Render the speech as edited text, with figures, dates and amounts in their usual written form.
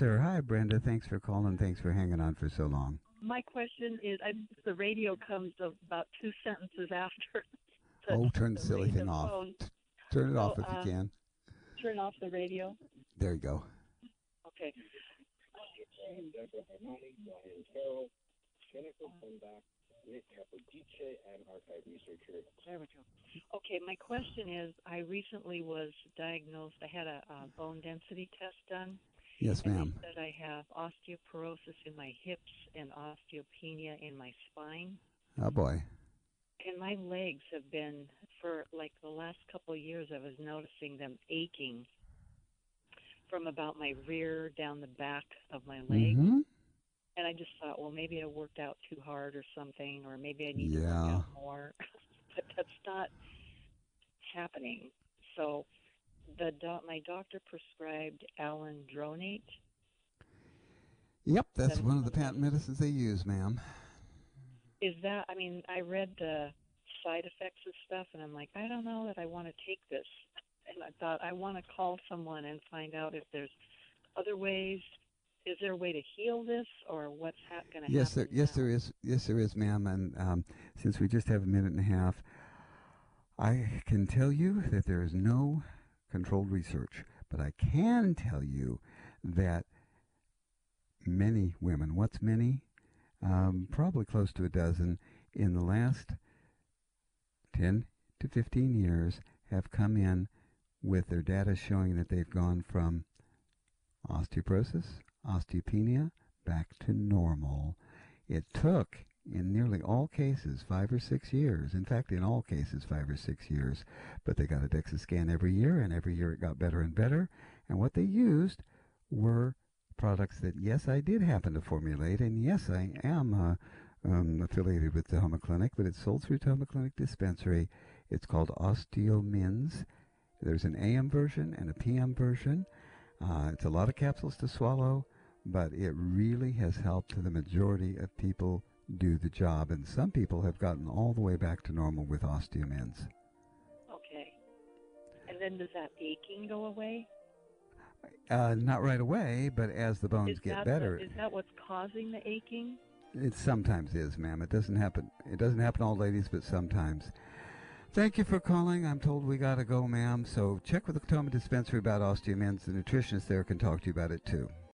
sir. Hi, Brenda. Thanks for calling. Thanks for hanging on for so long. My question is, the radio comes about 2 sentences after Turn the silly thing off. phone. Turn it off if you can. Turn off the radio. There you go. Okay. There we go. Okay, my question is, I recently was diagnosed. I had a bone density test done. Yes, ma'am. They said I have osteoporosis in my hips and osteopenia in my spine. Oh, boy. And my legs have been, for like the last couple of years, I was noticing them aching from about my rear down the back of my leg. Mm-hmm. And I just thought, well, maybe I worked out too hard or something, or maybe I need to work out more. But that's not happening. So my doctor prescribed alendronate. Yep, that's one of the patent medicines they use, ma'am. Is that, I mean, I read the side effects and stuff, and I'm like, I don't know that I want to take this. And I thought, I want to call someone and find out if there's other ways. Is there a way to heal this, or what's going to happen? Yes, there is. Yes, there is, ma'am. And since we just have a minute and a half, I can tell you that there is no controlled research, but I can tell you that many women, what's many? Probably close to a dozen, in the last 10 to 15 years have come in with their data showing that they've gone from osteoporosis, osteopenia, back to normal. It took, in nearly all cases, 5 or 6 years. In fact, in all cases, 5 or 6 years. But they got a DEXA scan every year, and every year it got better and better. And what they used were products that, yes, I did happen to formulate, and yes, I am affiliated with Tahoma Clinic, but it's sold through Tahoma Clinic Dispensary. It's called OsteoMins. There's an AM version and a PM version. It's a lot of capsules to swallow, but it really has helped the majority of people do the job, and some people have gotten all the way back to normal with OsteoMins. Okay. And then does that aching go away? Not right away, but as the bones get better. Is that what's causing the aching? It sometimes is, ma'am. It doesn't happen. It doesn't happen to all ladies, but sometimes. Thank you for calling. I'm told we got to go, ma'am. So check with the Tahoma Dispensary about OsteoMins. The nutritionist there can talk to you about it, too.